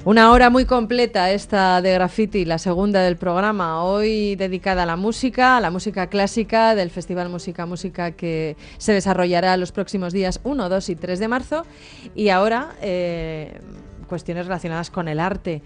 Una hora muy completa esta de Graffiti, la segunda del programa, hoy dedicada a la música clásica del Festival Música que se desarrollará los próximos días 1, 2 y 3 de marzo. Y ahora cuestiones relacionadas con el arte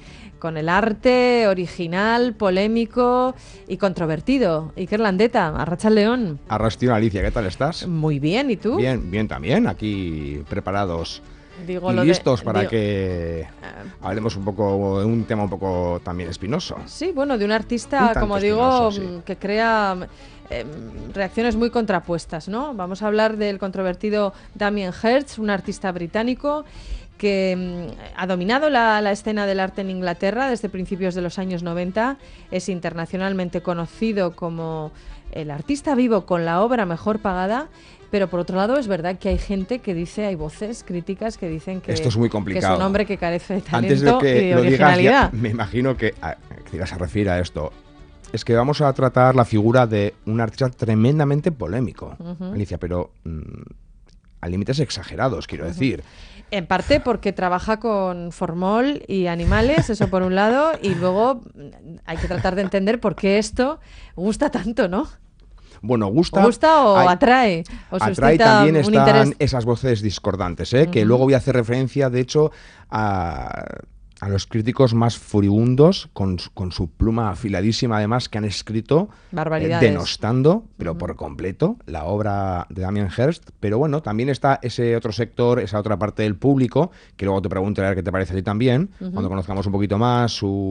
original, polémico y controvertido. Iker Landeta, Arratsaldeon. Arrastion, Alicia, ¿qué tal estás? Muy bien, ¿y tú? Bien también, aquí preparados. Y listos para que hablemos un poco de un tema un poco también espinoso. Sí, bueno, de un artista, como digo, sí, que crea reacciones muy contrapuestas, ¿no? Vamos a hablar del controvertido Damien Hirst, un artista británico que ha dominado la escena del arte en Inglaterra desde principios de los años 90. Es internacionalmente conocido como el artista vivo con la obra mejor pagada. Pero por otro lado es verdad que hay gente que dice, hay voces críticas que dicen que esto es muy complicado, que es un hombre que carece de talento. Antes de que y de lo originalidad. Digas, me imagino que se refiere a esto. Es que vamos a tratar la figura de un artista tremendamente polémico, Alicia, pero a límites exagerados, quiero decir. En parte porque trabaja con formol y animales, eso por un lado, y luego hay que tratar de entender por qué esto gusta tanto, ¿no? Bueno, gusta o atrae. O atrae, también están interés. Esas voces discordantes, que luego voy a hacer referencia, de hecho, a los críticos más furibundos, con su pluma afiladísima, además, que han escrito denostando, pero por completo, la obra de Damien Hirst. Pero bueno, también está ese otro sector, esa otra parte del público, que luego te preguntaré a ver qué te parece a ti también, cuando conozcamos un poquito más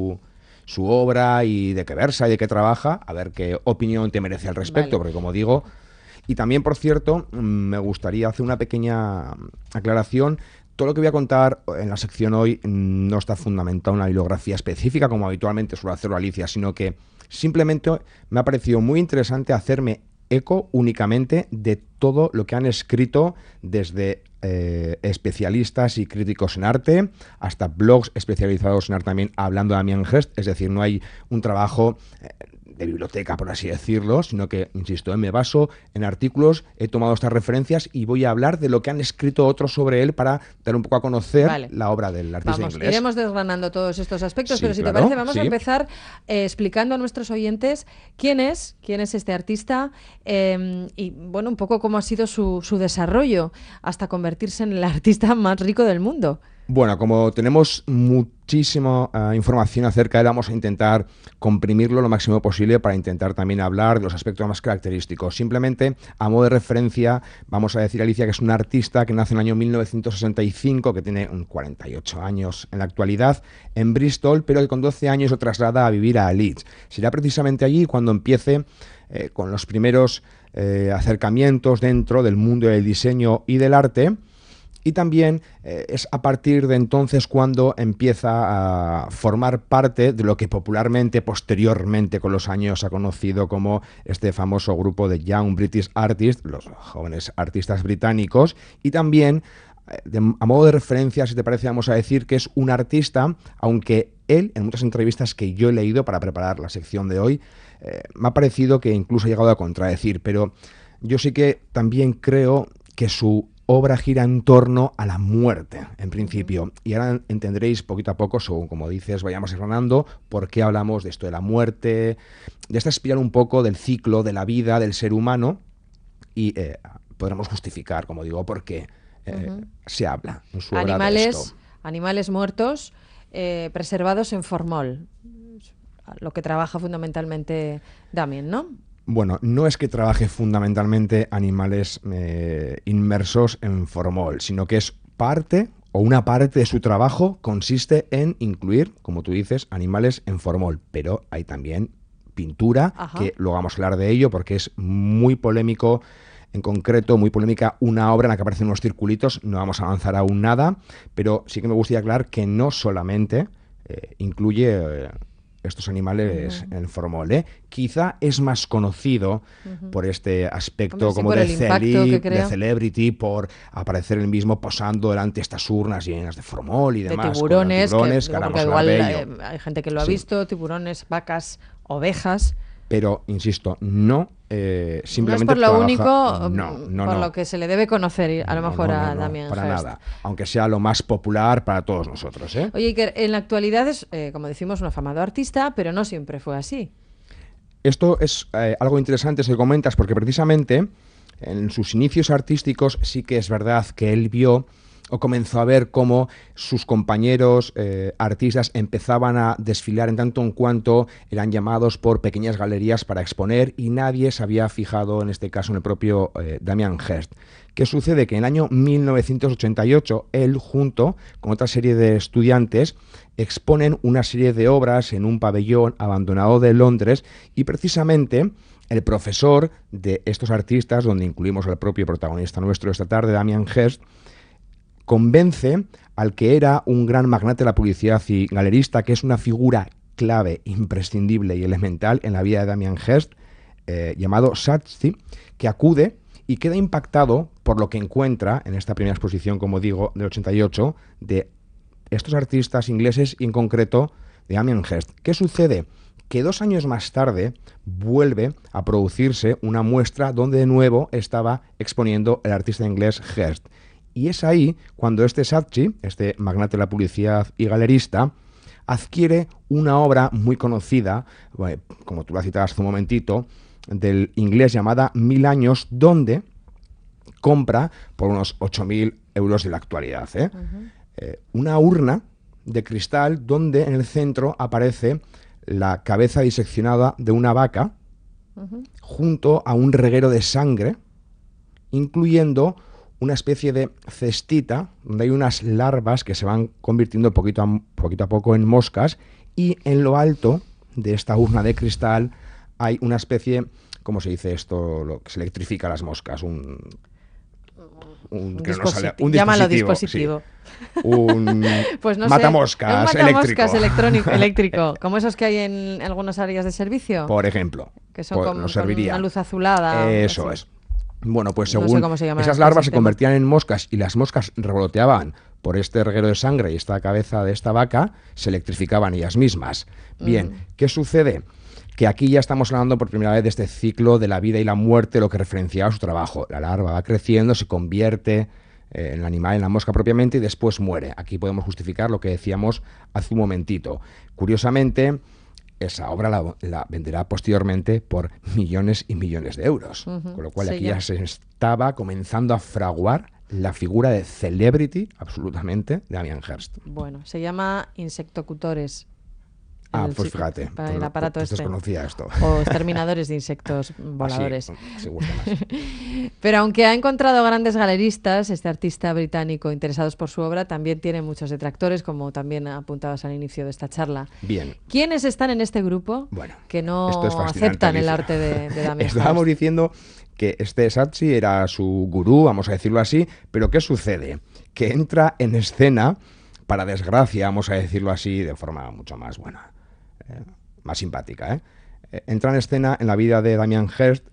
su obra y de qué versa y de qué trabaja, a ver qué opinión te merece al respecto, porque como digo, y también, por cierto, me gustaría hacer una pequeña aclaración. Todo lo que voy a contar en la sección hoy no está fundamentado en una bibliografía específica, como habitualmente suele hacerlo Alicia, sino que simplemente me ha parecido muy interesante hacerme eco únicamente de todo lo que han escrito desde especialistas y críticos en arte hasta blogs especializados en arte también hablando de Damien Hirst. Es decir, no hay un trabajo de biblioteca, por así decirlo, sino que, insisto, me baso en artículos, he tomado estas referencias y voy a hablar de lo que han escrito otros sobre él para dar un poco a conocer la obra del artista inglés. Iremos desgranando todos estos aspectos, sí, pero si claro, te parece, vamos a empezar explicando a nuestros oyentes quién es este artista y, bueno, un poco cómo ha sido su desarrollo hasta convertirse en el artista más rico del mundo. Bueno, como tenemos muchísima información acerca de él, vamos a intentar comprimirlo lo máximo posible para intentar también hablar de los aspectos más característicos. Simplemente, a modo de referencia, vamos a decir, Alicia, que es un artista que nace en el año 1965, que tiene 48 años en la actualidad, en Bristol, pero que con 12 años lo traslada a vivir a Leeds. Será precisamente allí cuando empiece con los primeros acercamientos dentro del mundo del diseño y del arte. Y también es a partir de entonces cuando empieza a formar parte de lo que popularmente, posteriormente, con los años, se ha conocido como este famoso grupo de Young British Artists, los jóvenes artistas británicos, y también, a modo de referencia, si te parece, vamos a decir que es un artista, aunque él, en muchas entrevistas que yo he leído para preparar la sección de hoy, me ha parecido que incluso ha llegado a contradecir, pero yo sí que también creo que su obra gira en torno a la muerte, en principio. Y ahora entenderéis poquito a poco, según como dices, vayamos desgranando, por qué hablamos de esto de la muerte, de esta espiral un poco del ciclo de la vida del ser humano, y podremos justificar, como digo, por qué se habla en su obra de esto. Animales muertos preservados en formol, lo que trabaja fundamentalmente Damien, ¿no? Bueno, no es que trabaje fundamentalmente animales inmersos en formol, sino que es parte o una parte de su trabajo consiste en incluir, como tú dices, animales en formol, pero hay también pintura, que luego vamos a hablar de ello porque es muy polémico, en concreto muy polémica una obra en la que aparecen unos circulitos, no vamos a avanzar aún nada, pero sí que me gustaría aclarar que no solamente incluye estos animales en formol. Quizá es más conocido por este aspecto como de celebrity, por aparecer él mismo posando delante de estas urnas llenas de formol y demás. De tiburones, que igual hay gente que lo ha visto, tiburones, vacas, ovejas. Pero, insisto, no simplemente no es por lo único por lo que se le debe conocer a lo mejor a Damien Hirst. Para nada, aunque sea lo más popular para todos nosotros. Oye, Iker, en la actualidad es, como decimos, un afamado artista, pero no siempre fue así. Esto es algo interesante, se comentas, porque precisamente en sus inicios artísticos sí que es verdad que él vio o comenzó a ver cómo sus compañeros artistas empezaban a desfilar en tanto en cuanto eran llamados por pequeñas galerías para exponer y nadie se había fijado en este caso en el propio Damien Hirst. ¿Qué sucede? Que en el año 1988 él junto con otra serie de estudiantes exponen una serie de obras en un pabellón abandonado de Londres y precisamente el profesor de estos artistas, donde incluimos al propio protagonista nuestro esta tarde, Damien Hirst, convence al que era un gran magnate de la publicidad y galerista, que es una figura clave, imprescindible y elemental en la vida de Damien Hirst, llamado Saatchi, que acude y queda impactado por lo que encuentra en esta primera exposición, como digo, del 88, de estos artistas ingleses y en concreto de Damien Hirst. ¿Qué sucede? Que 2 años más tarde vuelve a producirse una muestra donde de nuevo estaba exponiendo el artista inglés Hirst. Y es ahí cuando este Saatchi, este magnate de la publicidad y galerista, adquiere una obra muy conocida, como tú la citabas hace un momentito, del inglés llamada 1000 años, donde compra por unos 8.000 euros de la actualidad. Una urna de cristal donde en el centro aparece la cabeza diseccionada de una vaca junto a un reguero de sangre, incluyendo una especie de cestita donde hay unas larvas que se van convirtiendo poquito a poco en moscas y en lo alto de esta urna de cristal hay una especie, ¿cómo se dice esto? Lo que se electrifica a las moscas, un dispositivo. Llámalo dispositivo. Sí. Un pues no matamoscas, sé, un matamoscas eléctrico, como esos que hay en algunas áreas de servicio. Por ejemplo. Que son con una luz azulada. Eso es. Bueno, pues según no sé esas larvas se convertían en moscas y las moscas revoloteaban por este reguero de sangre y esta cabeza de esta vaca, se electrificaban ellas mismas. Bien, ¿qué sucede? Que aquí ya estamos hablando por primera vez de este ciclo de la vida y la muerte, lo que referenciaba a su trabajo. La larva va creciendo, se convierte en el animal, en la mosca propiamente, y después muere. Aquí podemos justificar lo que decíamos hace un momentito. Curiosamente, esa obra la venderá posteriormente por millones y millones de euros. Con lo cual aquí ya se estaba comenzando a fraguar la figura de celebrity, absolutamente, de Damien Hirst. Bueno, se llama Insectocutores. Pues fíjate, para el aparato pues desconocía esto. O exterminadores de insectos voladores. Sí, gusta más. Pero aunque ha encontrado grandes galeristas, este artista británico interesados por su obra, también tiene muchos detractores, como también apuntabas al inicio de esta charla. Bien. ¿Quiénes están en este grupo que no aceptan el arte de Damien Hirst? Estábamos diciendo que este Saatchi era su gurú, vamos a decirlo así, pero ¿qué sucede? Que entra en escena, para desgracia, vamos a decirlo así, de forma mucho más buena. Más simpática, entra en escena en la vida de Damien Hirst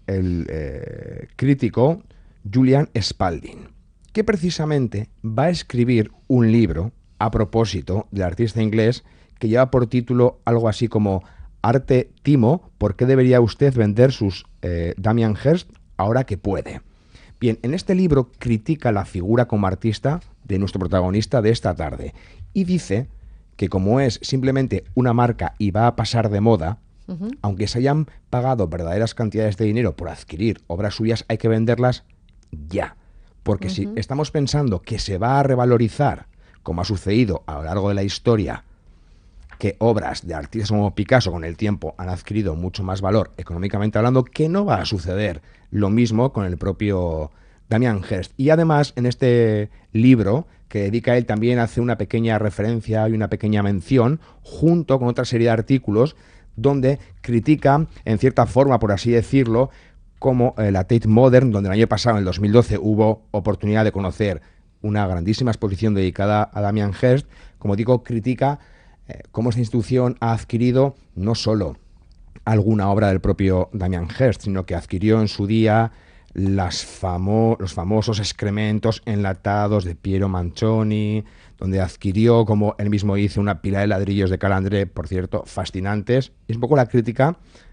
el crítico Julian Spalding, que precisamente va a escribir un libro a propósito del artista inglés que lleva por título algo así como Arte Timo, ¿por qué debería usted vender sus Damien Hirst ahora que puede? Bien, en este libro critica la figura como artista de nuestro protagonista de esta tarde y dice que como es simplemente una marca y va a pasar de moda, aunque se hayan pagado verdaderas cantidades de dinero por adquirir obras suyas, hay que venderlas ya. Porque si estamos pensando que se va a revalorizar, como ha sucedido a lo largo de la historia, que obras de artistas como Picasso con el tiempo han adquirido mucho más valor económicamente hablando, que no va a suceder lo mismo con el propio Damien Hirst. Y además, en este libro que dedica él, también hace una pequeña referencia y una pequeña mención, junto con otra serie de artículos, donde critica, en cierta forma, por así decirlo, como la Tate Modern, donde el año pasado, en el 2012, hubo oportunidad de conocer una grandísima exposición dedicada a Damien Hirst. Como digo, critica cómo esta institución ha adquirido no solo alguna obra del propio Damien Hirst, sino que adquirió en su día los famosos excrementos enlatados de Piero Manchoni, donde adquirió, como él mismo dice, una pila de ladrillos de Calandré, por cierto, fascinantes. Es un poco la crítica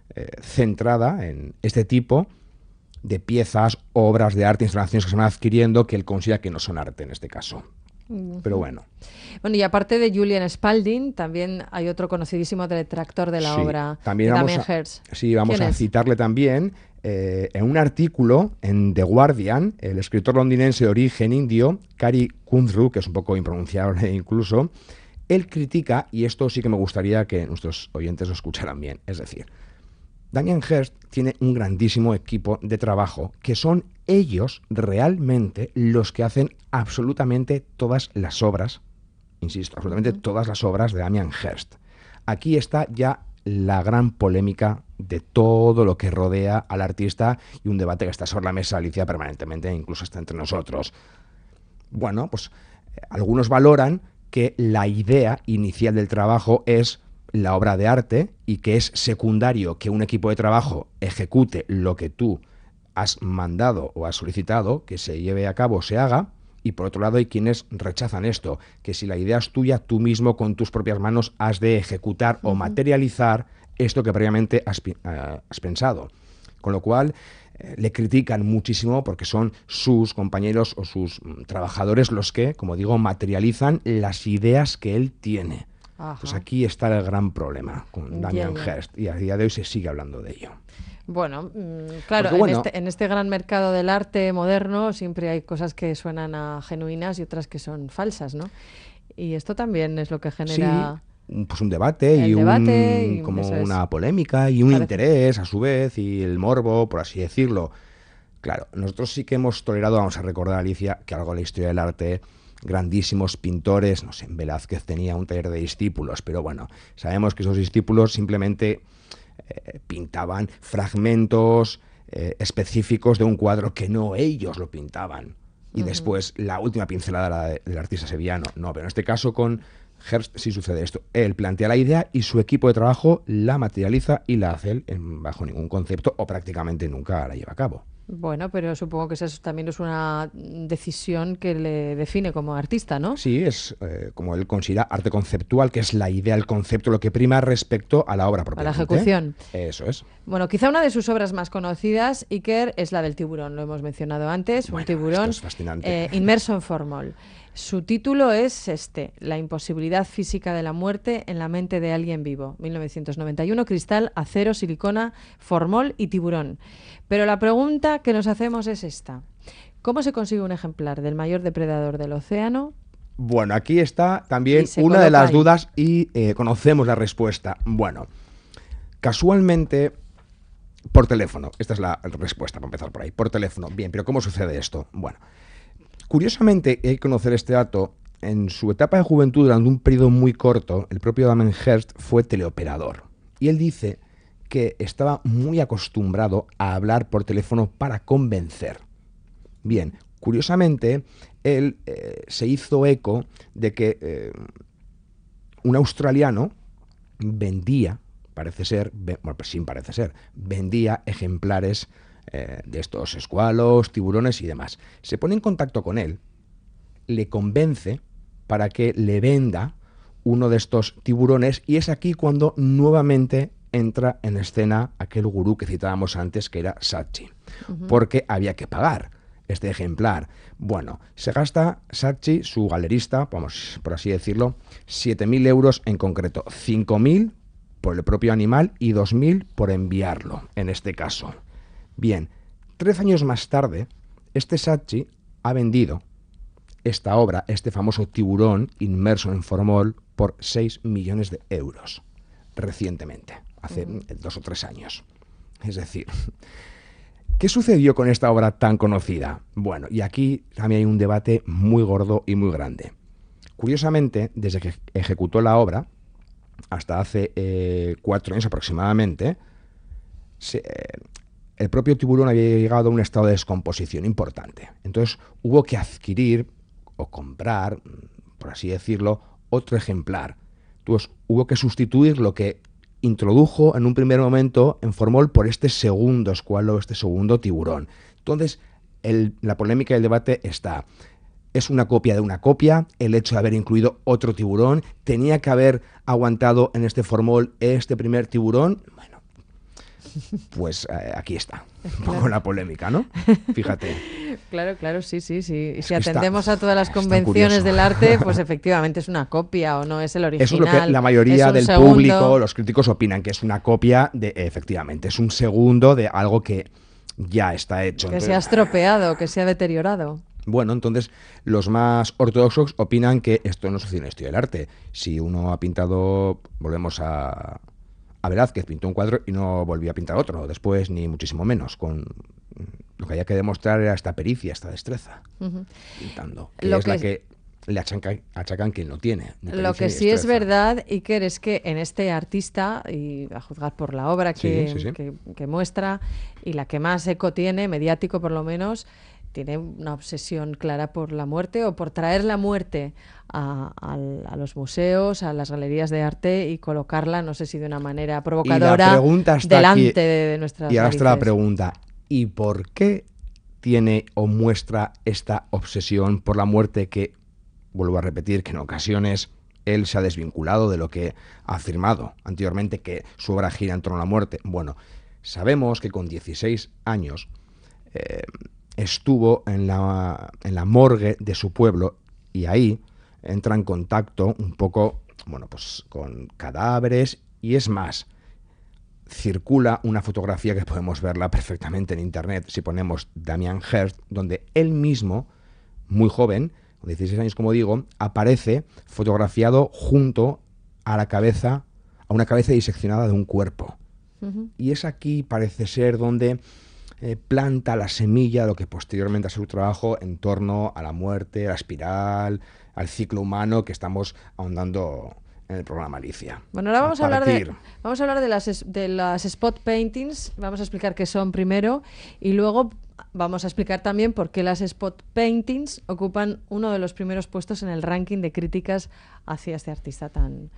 centrada en este tipo de piezas, obras de arte, instalaciones que se van adquiriendo que él considera que no son arte en este caso. Pero bueno. Bueno, y aparte de Julian Spalding, también hay otro conocidísimo detractor de la obra, también de Damien Hirst. Sí, vamos a citarle también. En un artículo en The Guardian, el escritor londinense de origen indio, Kari Kundru, que es un poco impronunciable incluso, él critica, y esto sí que me gustaría que nuestros oyentes lo escucharan bien, es decir, Damien Hirst tiene un grandísimo equipo de trabajo que son ellos realmente los que hacen absolutamente todas las obras, insisto, absolutamente todas las obras de Damien Hirst. Aquí está ya la gran polémica de todo lo que rodea al artista y un debate que está sobre la mesa, Alicia, permanentemente, incluso está entre nosotros. Bueno, pues algunos valoran que la idea inicial del trabajo es la obra de arte y que es secundario que un equipo de trabajo ejecute lo que tú has mandado o has solicitado que se lleve a cabo, se haga. Y por otro lado hay quienes rechazan esto, que si la idea es tuya, tú mismo con tus propias manos has de ejecutar o materializar esto que previamente has pensado. Con lo cual le critican muchísimo porque son sus compañeros o sus trabajadores los que, como digo, materializan las ideas que él tiene. Pues aquí está el gran problema con Damien Hirst y a día de hoy se sigue hablando de ello. Bueno, claro, en este gran mercado del arte moderno siempre hay cosas que suenan a genuinas y otras que son falsas, ¿no? Y esto también es lo que genera... Sí, pues un debate y como una polémica y un interés a su vez y el morbo, por así decirlo. Claro, nosotros sí que hemos tolerado, vamos a recordar, Alicia, que algo de la historia del arte, grandísimos pintores, no sé, Velázquez tenía un taller de discípulos, pero bueno, sabemos que esos discípulos simplemente pintaban fragmentos específicos de un cuadro que no ellos lo pintaban. Y después la última pincelada del artista sevillano. No, pero en este caso con Hirst sí sucede esto. Él plantea la idea y su equipo de trabajo la materializa y la hace él bajo ningún concepto o prácticamente nunca la lleva a cabo. Bueno, pero supongo que eso también es una decisión que le define como artista, ¿no? Sí, es como él considera arte conceptual, que es la idea, el concepto, lo que prima respecto a la obra propiamente. A la ejecución. Eso es. Bueno, quizá una de sus obras más conocidas, Iker, es la del tiburón, lo hemos mencionado antes, bueno, un tiburón esto es fascinante. Inmerso en formol. Su título es La imposibilidad física de la muerte en la mente de alguien vivo. 1991, cristal, acero, silicona, formol y tiburón. Pero la pregunta que nos hacemos es esta. ¿Cómo se consigue un ejemplar del mayor depredador del océano? Bueno, aquí está también una de las dudas y conocemos la respuesta. Bueno, casualmente, por teléfono. Esta es la respuesta, para empezar por ahí. Por teléfono. Bien, pero ¿cómo sucede esto? Bueno, curiosamente, hay que conocer este dato. En su etapa de juventud, durante un periodo muy corto, el propio Damien Hirst fue teleoperador. Y él dice que estaba muy acostumbrado a hablar por teléfono para convencer. Bien, curiosamente, él se hizo eco de que un australiano vendía, parece ser, bueno, pues sí parece ser, vendía ejemplares de estos escualos, tiburones y demás. Se pone en contacto con él, le convence para que le venda uno de estos tiburones y es aquí cuando nuevamente entra en escena aquel gurú que citábamos antes, que era Saatchi, porque había que pagar este ejemplar. Bueno, se gasta Saatchi, su galerista, vamos por así decirlo, 7.000 euros en concreto, 5.000 por el propio animal y 2.000 por enviarlo, en este caso. Bien, 13 años más tarde, este Saatchi ha vendido esta obra, este famoso tiburón inmerso en formol, por 6 millones de euros, recientemente, hace 2 o 3 años. Es decir, ¿qué sucedió con esta obra tan conocida? Bueno, y aquí también hay un debate muy gordo y muy grande. Curiosamente, desde que ejecutó la obra, hasta hace 4 años aproximadamente, el propio tiburón había llegado a un estado de descomposición importante. Entonces hubo que adquirir o comprar, por así decirlo, otro ejemplar. Entonces hubo que sustituir lo que introdujo en un primer momento en formol por este segundo escualo, este segundo tiburón. Entonces la polémica y el debate está. Es una copia de una copia, el hecho de haber incluido otro tiburón, tenía que haber aguantado en este formol este primer tiburón. Bueno, Pues aquí está, un poco la polémica, ¿no? Fíjate. Claro, sí. Y si atendemos a todas las convenciones del arte, pues efectivamente es una copia o no es el original. Eso es lo que la mayoría del público, los críticos opinan, que es una copia de, efectivamente, es un segundo de algo que ya está hecho. Que se ha estropeado, que se ha deteriorado. Bueno, entonces los más ortodoxos opinan que esto no es una historia del arte. Si uno ha pintado, volvemos a Velázquez, pintó un cuadro y no volvió a pintar otro después, ni muchísimo menos. Lo que había que demostrar era esta pericia, esta destreza, pintando, que es la que le achacan quien no tiene. Lo que sí es verdad, Iker, es que en este artista, y a juzgar por la obra que muestra, y la que más eco tiene, mediático por lo menos, tiene una obsesión clara por la muerte o por traer la muerte a los museos, a las galerías de arte y colocarla, no sé si de una manera provocadora, delante de nuestras Y ahora narices. está la pregunta, ¿y por qué tiene o muestra esta obsesión por la muerte que, vuelvo a repetir, que en ocasiones él se ha desvinculado de lo que ha afirmado anteriormente, que su obra gira en torno a la muerte? Bueno, sabemos que con 16 años estuvo en la morgue de su pueblo y ahí entra en contacto un poco, bueno, pues con cadáveres, y es más, circula una fotografía que podemos verla perfectamente en internet si ponemos Damien Hirst, donde él mismo, muy joven, con 16 años como digo, aparece fotografiado junto a la cabeza, a una cabeza diseccionada de un cuerpo. Y es aquí, parece ser, donde planta la semilla de lo que posteriormente ha sido su trabajo en torno a la muerte, a la espiral, al ciclo humano que estamos ahondando en el programa Alicia. Bueno, ahora vamos a hablar de las spot paintings. Vamos a explicar qué son primero y luego vamos a explicar también por qué las spot paintings ocupan uno de los primeros puestos en el ranking de críticas hacia este artista tan...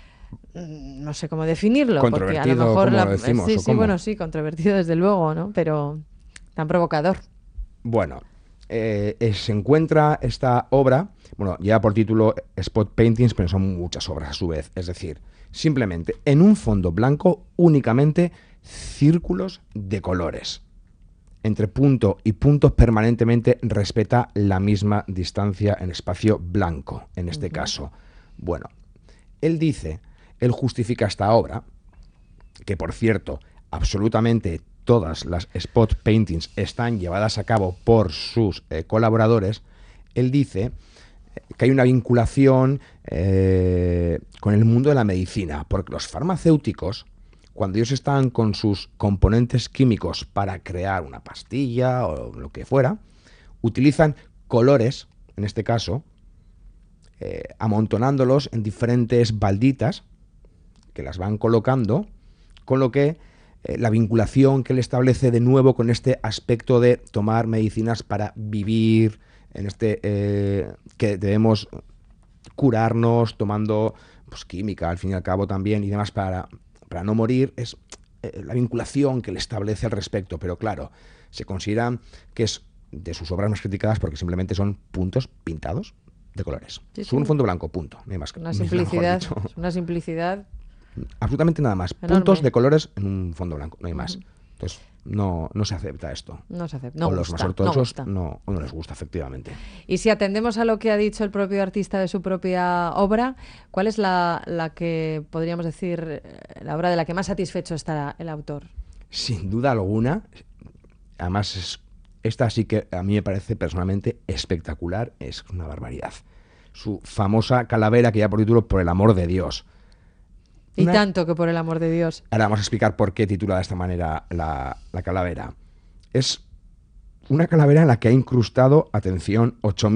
no sé cómo definirlo, porque a lo mejor sí, controvertido desde luego, ¿no? Pero tan provocador. Bueno, se encuentra esta obra, bueno, ya por título Spot Paintings, pero son muchas obras a su vez, es decir, simplemente en un fondo blanco únicamente círculos de colores. Entre punto y punto permanentemente respeta la misma distancia en espacio blanco, en este caso. Bueno, él justifica esta obra, que por cierto, absolutamente todas las spot paintings están llevadas a cabo por sus colaboradores. Él dice que hay una vinculación con el mundo de la medicina, porque los farmacéuticos, cuando ellos están con sus componentes químicos para crear una pastilla o lo que fuera, utilizan colores, en este caso, amontonándolos en diferentes balditas que las van colocando, con lo que la vinculación que él establece de nuevo con este aspecto de tomar medicinas para vivir, en que debemos curarnos tomando pues, química, al fin y al cabo también, y demás para no morir, es la vinculación que él establece al respecto. Pero claro, se considera que es de sus obras más criticadas porque simplemente son puntos pintados de colores. Sí. Un fondo blanco, punto. No hay más. Una simplicidad. Es una simplicidad. Absolutamente nada más. Enorme. Puntos de colores en un fondo blanco, no hay más. Entonces, no se acepta esto. No se acepta. No los más ortodoxos no les gusta, efectivamente. Y si atendemos a lo que ha dicho el propio artista de su propia obra, ¿cuál es la que podríamos decir, la obra de la que más satisfecho está el autor? Sin duda alguna. Además, esta sí que a mí me parece personalmente espectacular. Es una barbaridad. Su famosa calavera que ya por título Por el amor de Dios. Y tanto que por el amor de Dios. Ahora vamos a explicar por qué titula de esta manera la calavera. Es una calavera en la que ha incrustado, atención,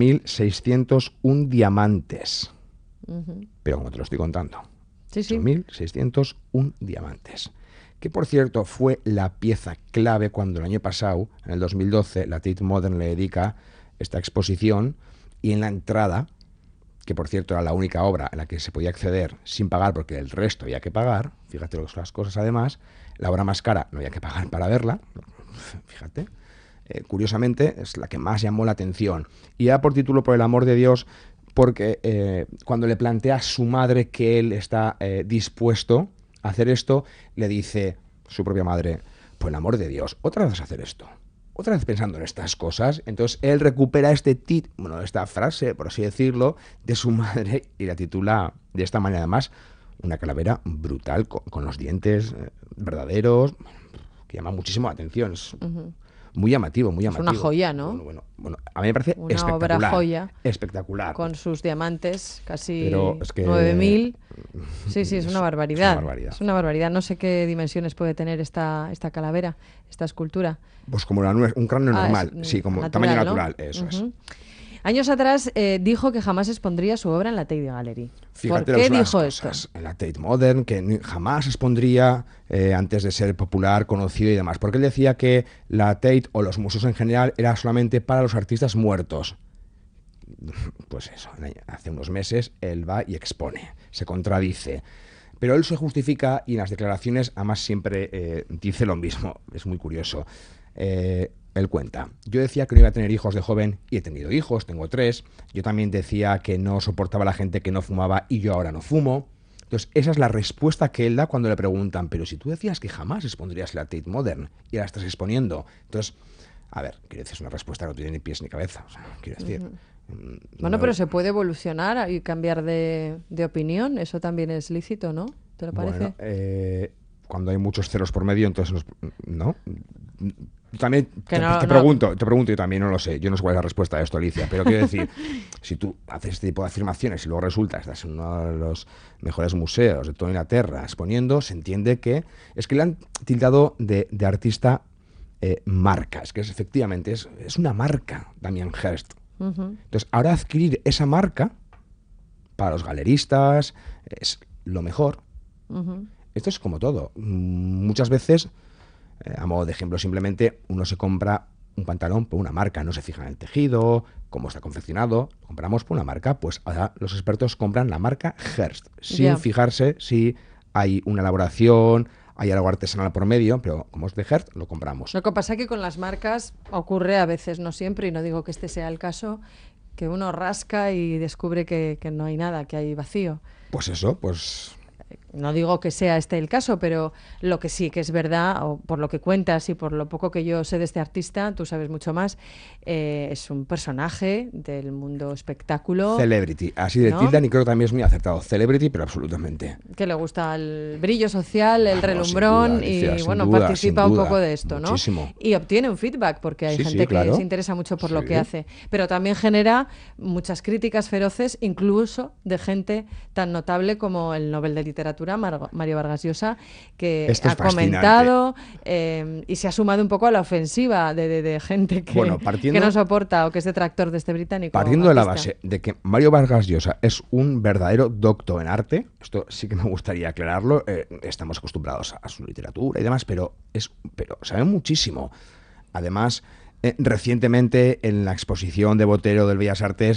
8.601 diamantes. Pero como te lo estoy contando. Sí. 8.601 diamantes. Que por cierto fue la pieza clave cuando el año pasado, en el 2012, la Tate Modern le dedica esta exposición, y en la entrada, que por cierto era la única obra en la que se podía acceder sin pagar porque el resto había que pagar, fíjate las cosas además, la obra más cara no había que pagar para verla, fíjate, curiosamente es la que más llamó la atención. Y ya por título Por el amor de Dios, porque cuando le plantea a su madre que él está dispuesto a hacer esto, le dice, su propia madre, por el amor de Dios, otra vez hacer esto. Otra vez pensando en estas cosas, entonces él recupera esta frase, por así decirlo, de su madre y la titula de esta manera. Además, una calavera brutal, con los dientes verdaderos, que llama muchísimo la atención. Es muy llamativo, muy llamativo. Es una joya, ¿no? Bueno, a mí me parece una espectacular. Obra joya. Espectacular. Con sus diamantes, casi es que 9.000. Sí, es una barbaridad. Es una barbaridad. Es una barbaridad. No sé qué dimensiones puede tener esta calavera, esta escultura. Pues como un cráneo normal, sí, como natural, tamaño natural, ¿no? Eso es. Años atrás dijo que jamás expondría su obra en la Tate Gallery. Fíjate ¿Por qué dijo esto? En la Tate Modern, que jamás expondría antes de ser popular, conocido y demás. Porque él decía que la Tate o los museos en general era solamente para los artistas muertos. Pues eso, hace unos meses él va y expone, se contradice. Pero él se justifica y en las declaraciones además siempre dice lo mismo. Es muy curioso. Él cuenta, yo decía que no iba a tener hijos de joven y he tenido hijos, tengo 3. Yo también decía que no soportaba a la gente que no fumaba y yo ahora no fumo. Entonces, esa es la respuesta que él da cuando le preguntan, pero si tú decías que jamás expondrías la Tate Modern y la estás exponiendo. Entonces, a ver, quiero decir, es una respuesta que no tiene ni pies ni cabeza. O sea, quiero decir... Bueno, pero se puede evolucionar y cambiar de opinión, eso también es lícito, ¿no? ¿Te lo parece? Bueno, cuando hay muchos ceros por medio, entonces ¿no? También te pregunto, yo también no lo sé, yo no sé cuál es la respuesta a esto, Alicia, pero quiero decir, si tú haces este tipo de afirmaciones y luego resulta que estás en uno de los mejores museos de toda Inglaterra exponiendo, se entiende que es que le han tildado de artista marca, es que efectivamente es una marca, Damien Hirst. Entonces, ahora adquirir esa marca para los galeristas es lo mejor. Esto es como todo. Muchas veces, a modo de ejemplo, simplemente uno se compra un pantalón por una marca, no se fija en el tejido, cómo está confeccionado, lo compramos por una marca, pues ahora los expertos compran la marca Hirst, sin fijarse si hay una elaboración, hay algo artesanal por medio, pero como es de Hirst, lo compramos. Lo que pasa es que con las marcas ocurre a veces, no siempre, y no digo que este sea el caso, que uno rasca y descubre que no hay nada, que hay vacío. Pues eso, pues... No digo que sea este el caso, pero lo que sí que es verdad, o por lo que cuentas y por lo poco que yo sé de este artista, tú sabes mucho más, es un personaje del mundo espectáculo. Celebrity, así de tildan, y creo que también es muy acertado. Celebrity, pero absolutamente. Que le gusta el brillo social, el relumbrón, duda, Alicia, y bueno, duda, participa un poco de esto, muchísimo. ¿no? Y obtiene un feedback, porque hay gente claro, que se interesa mucho por lo que hace. Pero también genera muchas críticas feroces, incluso de gente tan notable como el Nobel de Literatura, Mario Vargas Llosa, que ha comentado y se ha sumado un poco a la ofensiva de gente que no soporta o que es detractor de este británico. Partiendo de la base de que Mario Vargas Llosa es un verdadero doctor en arte, esto sí que me gustaría aclararlo, estamos acostumbrados a su literatura y demás, pero sabe muchísimo. Además, recientemente en la exposición de Botero del Bellas Artes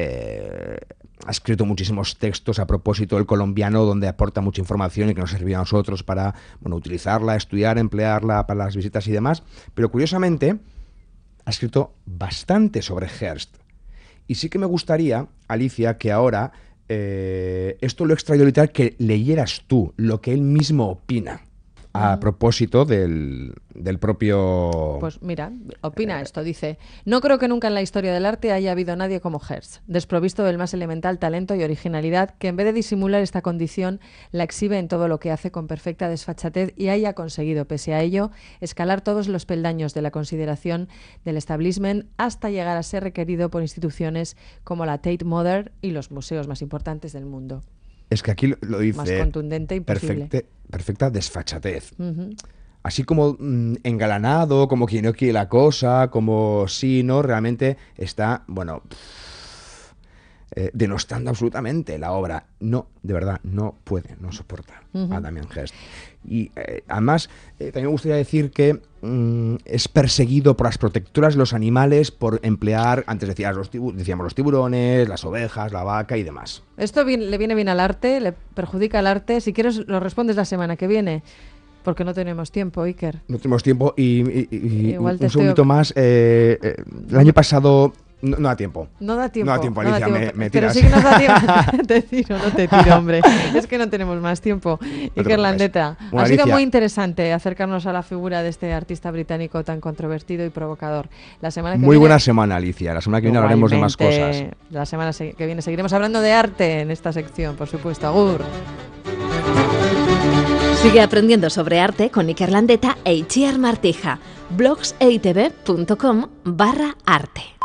ha escrito muchísimos textos a propósito del colombiano, donde aporta mucha información y que nos servía a nosotros para utilizarla, estudiar, emplearla para las visitas y demás. Pero curiosamente ha escrito bastante sobre Hirst. Y sí que me gustaría, Alicia, que ahora esto lo he extraído literal, que leyeras tú lo que él mismo opina a propósito del propio... Pues mira, opina esto, dice: no creo que nunca en la historia del arte haya habido nadie como Hirst, desprovisto del más elemental talento y originalidad, que en vez de disimular esta condición, la exhibe en todo lo que hace con perfecta desfachatez y haya conseguido, pese a ello, escalar todos los peldaños de la consideración del establishment hasta llegar a ser requerido por instituciones como la Tate Modern y los museos más importantes del mundo. Es que aquí lo dice... Más contundente y posible. Perfecta desfachatez. Así como engalanado, como quien no quiere la cosa, como sí, ¿no? Realmente está, denostando absolutamente la obra. No, de verdad, no puede, no soporta a Damien Hirst. Y además, también me gustaría decir que es perseguido por las protectoras de los animales por emplear, antes decíamos los tiburones, las ovejas, la vaca y demás. Esto le viene bien al arte, le perjudica al arte. Si quieres, lo respondes la semana que viene. Porque no tenemos tiempo, Iker. No tenemos tiempo y un segundito más. El año pasado No da tiempo. No da tiempo. No da tiempo, Alicia, me tiras. Pero sí que nos da tiempo. Te tiro, hombre. Es que no tenemos más tiempo. Iker Landeta, ha sido muy interesante acercarnos a la figura de este artista británico tan controvertido y provocador. La semana que muy viene, buena semana, Alicia. La semana que viene hablaremos de más cosas. La semana que viene seguiremos hablando de arte en esta sección, por supuesto. Agur. Sigue aprendiendo sobre arte con Iker Landeta e Itziar Martija. blogseitb.com/arte